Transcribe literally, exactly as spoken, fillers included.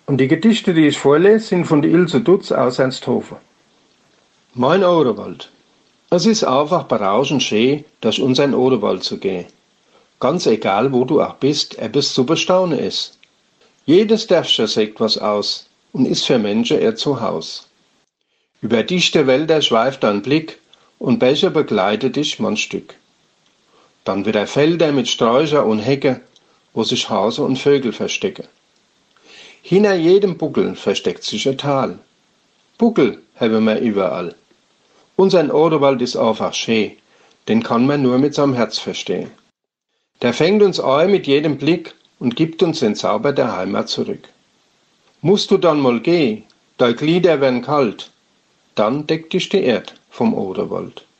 Und die Gedichte, die ich vorlese, sind von der Ilse Dutz aus Ernsthofen. Mein Oderwald. Es ist einfach berauschend schön, durch unseren Oderwald zu gehen. Ganz egal, wo du auch bist, etwas zu bestaunen ist. Jedes Dörfchen sagt was aus und ist für Menschen eher zu Haus. Über dichte Wälder schweift dein Blick und Bäche begleitet dich man Stück. Dann wieder Felder mit Sträucher und Hecke, wo sich Hase und Vögel verstecken. Hinter jedem Buckel versteckt sich ein Tal. Buckel haben wir überall. Unser Oderwald ist einfach schön, den kann man nur mit seinem Herz verstehen. Der fängt uns ein mit jedem Blick und gibt uns den Zauber der Heimat zurück. Musst du dann mal gehen, deine Glieder werden kalt, dann deckt dich die Erd vom Oderwald.